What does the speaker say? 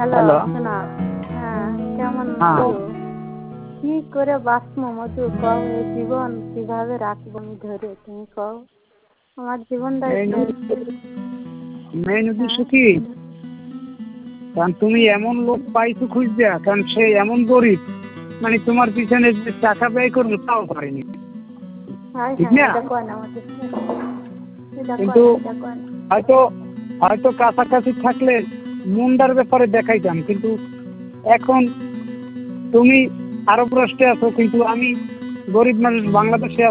Hello, hello. শোনা। হ্যাঁ, কেমন হ্যাঁ। আছো? কি করে বাঁচবো মধু, কও এই জীবন কিভাবে রাখবো আমি ধরে, তুমি কও। আমার জীবনটাই শেষ। মেইন উদ্দেশ্য কি, কারণ তুমি এমন লোক পাইছো খুঁজছা, কারণ সে এমন গরিব, মানে তোমার পিছনে যে টাকা ব্যয় করবে তাও পারেনি, হ্যাঁ ঠিক হ্যাঁ, না? এটা কয় না আমাকে, এটা কয় কিন্তু না, এটা কয় না। হয়তো হয়তো কাছাকাছি থাকলে মুন্ডার ব্যাপারে দেখাইতাম, কিন্তু এখন তুমি আরব রাষ্ট্রে আছো, কিন্তু আমি গরিব মানুষ বাংলাদেশে